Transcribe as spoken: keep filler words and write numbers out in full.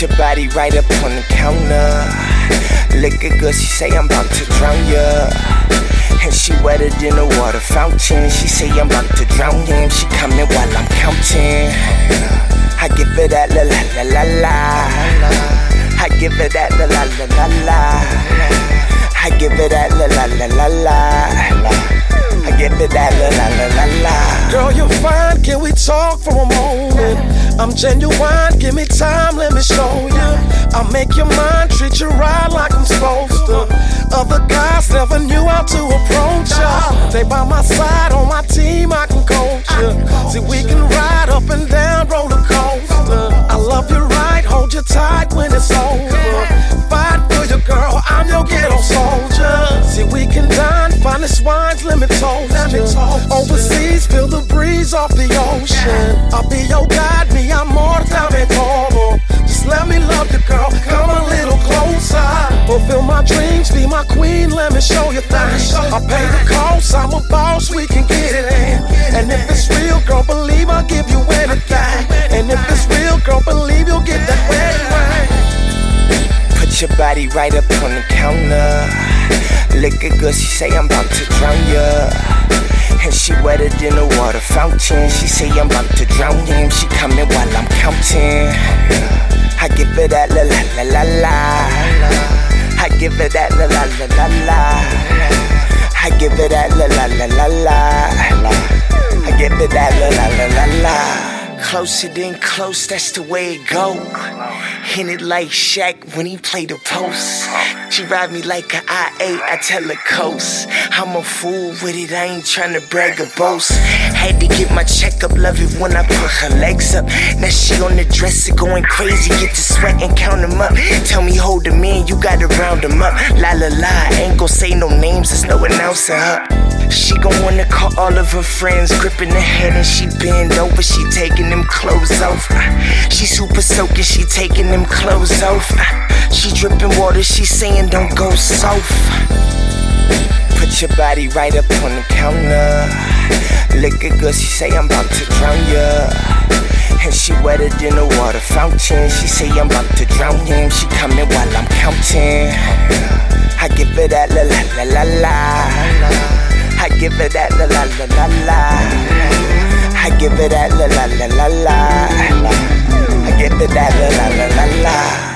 your body right up on the counter. Liquor good, she say I'm about to drown ya. And she wetter than a water fountain. She say I'm about to drown him. She coming while I'm counting. I give her that la la la la la. I give her that la la la la la. I give her that la la la la la. I give her that la la la la la. Girl, you're fine, can we talk for a moment? I'm genuine, give me time, let me show you. I'll make your mind, treat you right like I'm supposed to. Other guys never knew how to approach ya. They by my side, on my team, I can coach ya. See, we can ride up and down roller coaster. I love you right, hold you tight when it's over. Fight for your girl, I'm your ghetto soldier. See, we can dine, finest wines, let me toast ya. Overseas, feel the breeze off the ocean. I'll be your guide, mi amor, dame todo. Just let me love you, girl, come a little closer. Fulfill my dreams, be my queen, let me show you things. I pay the cost, I'm a boss, we can get it in. And if it's real, girl, believe I'll give you anything. And if it's real, girl, believe you'll get that wedding ring. Put your body right up on the counter. Liquor good, she say I'm about to drown ya. And she wetter than a water fountain. She say I'm about to drown him. She coming while I'm counting. I give her that la la la la la. I give her that la la la la la. I give her that la la la la la. I give her that la la la la la. Closer than close, that's the way it go. Hit it like Shaq when he played the post. She ride me like an I eight, I tell her coast. I'm a fool with it, I ain't tryna brag or boast. Had to get my checkup, love it when I put her legs up. Now she on the dresser going crazy, get to sweat and count them up. Tell me hold them in, you gotta round them up. La la la, ain't gon' say no names, there's no announcing her. She gon' wanna call all of her friends, gripping her head and she bend over, she taking them clothes off. She super soaking, she taking them clothes off. She dripping water, she saying don't go soft. Put your body right up on the counter. Liquor good, she say I'm about to drown ya. And she wetter than a water fountain. She say I'm about to drown him. She coming while I'm counting. I give her that la la la la la. I give her that la la la la la. I give her that la la la la la. I give her that la la la la la.